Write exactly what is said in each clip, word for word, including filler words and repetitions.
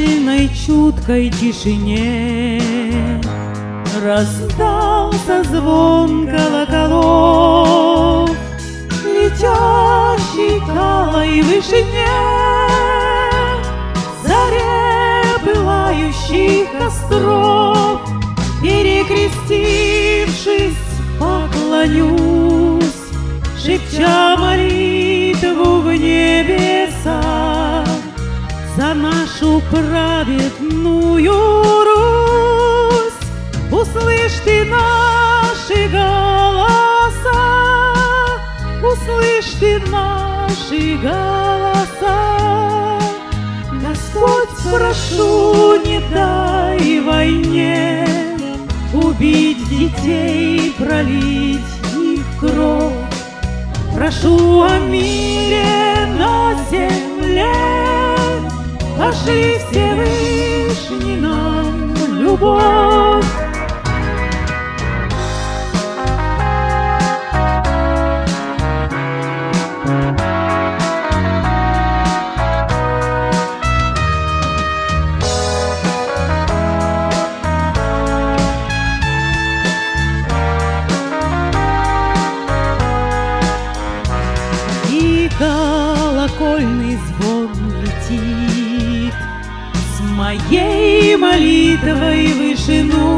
печальной чуткой тишине раздался звон колоколов, летящий к алой вышине, заре пылающих костров. Перекрестившись, поклонюсь, шепча молитву в небеса за нашу праведную Русь. Услышь ты наши голоса, услышь ты наши голоса. Господь, прошу, не дай войне убить детей, пролить их кровь. Прошу о мире на земле, пошли Всевышний нам любовь. Колокольный звон летит с моей молитвой в вышину.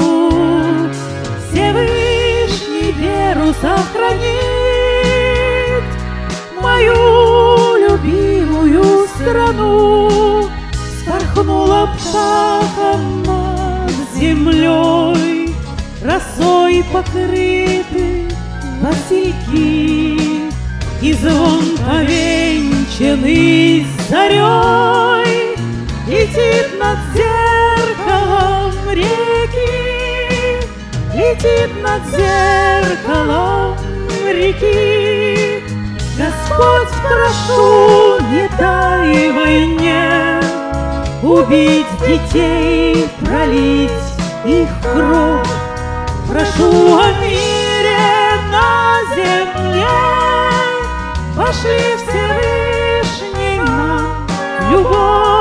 Всевышний веру сохранит, мою любимую страну. Спорхнула птахом над землей, росой покрыты васильки, и звон повенчанный зарей летит над зеркалом реки, летит над зеркалом реки. Господь, прошу, не дай войне убить детей, пролить их кровь. Прошу о мире на земле, пошли Всевышний нам любовь.